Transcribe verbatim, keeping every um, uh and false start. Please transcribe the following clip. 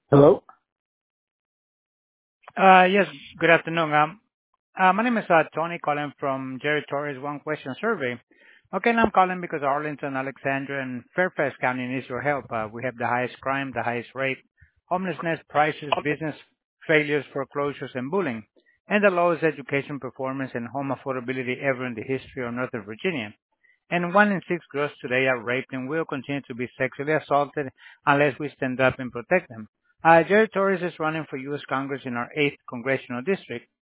Hello? Uh Yes, good afternoon. Um, uh My name is uh Tony calling from Jerry Torres One Question Survey. Okay, and I'm calling because Arlington, Alexandria, and Fairfax County needs your help. Uh, We have the highest crime, the highest rate, homelessness, prices, business failures, foreclosures, and bullying, and the lowest education performance and home affordability ever in the history of Northern Virginia. And one in six girls today are raped and will continue to be sexually assaulted unless we stand up and protect them. Uh, Jerry Torres is running for U S. Congress in our eighth congressional district.